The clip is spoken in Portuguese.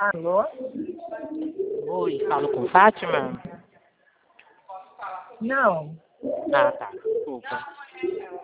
Alô? Oi, falo com Fátima? Não. Ah, tá, desculpa.